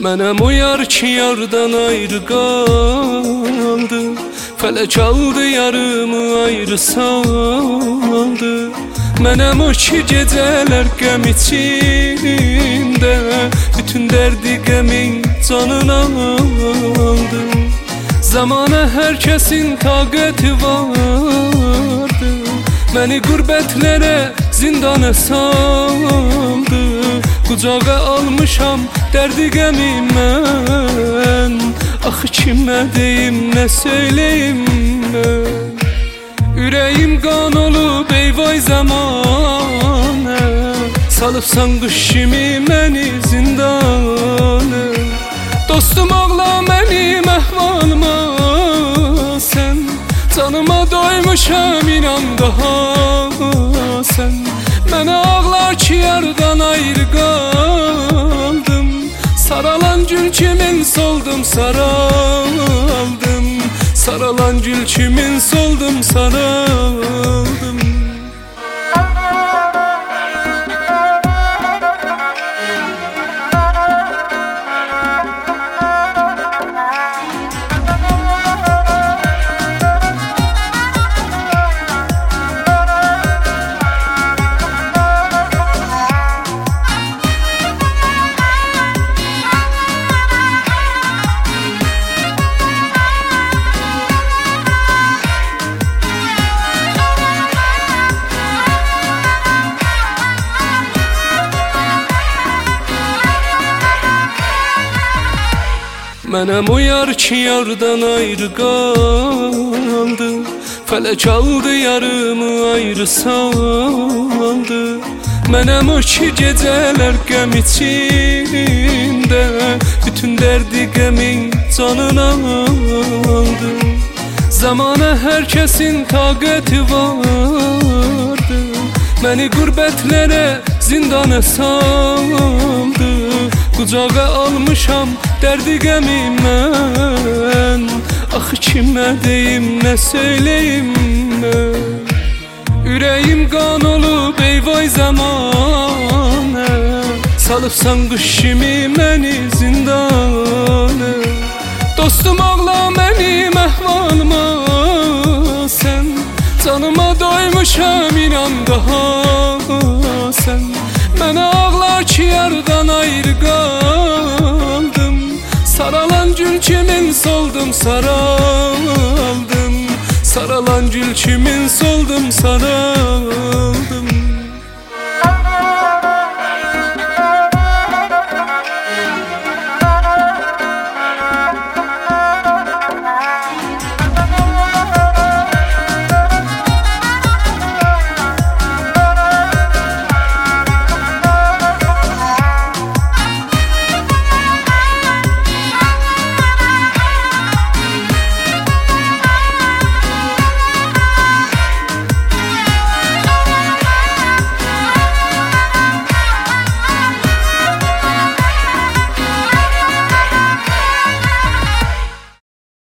Mənəm o yar ki yardan ayrı qaldı, fələk aldı yarımı ayrı saldı. Mənəm o ki gecələr qəm içində, bütün dərdi qəmin canına aldı. Zamana hər kəsin taqəti vardı, məni qürbətlərə zindana saldı. Qucağa almışam dərdi qəmi mən, axı kimə deyim, nə söyləyim mən. Ürəyim qan olub eyvay zamanə, salıbsan qış kimi məni zindana. Dostum ağla mənim əhvalıma sən, canıma doymuşam inan daha sən. Mənə ağlar ki yardan ayrı qaldım, saralan gül kimin soldum saraldım. Saralan gül kimin soldum saraldım. Mənəm o yar ki yardan ayrı qaldı, fələk aldı yarımı ayrı saldı. Mənəm o ki gecələr qəm içində, bütün dərdi qəmin canına aldı. Zamana hər kəsin taqəti vardı, məni qürbətlərə zindana saldı. Qucağa almışam dərdi qəmi mən, axı kimə deyim, nə söyləyim mən. Ürəyim qan olub eyvay zamanə, salıbsan qış kimi məni zindana. Dostum ağla mənim əhvalıma sən, canıma doymuşam inan daha sən. Mənə ağlar ki yardan ayrı qaldım, saralan gül kimin soldum saraldım. Saralan gül kimin soldum saraldım.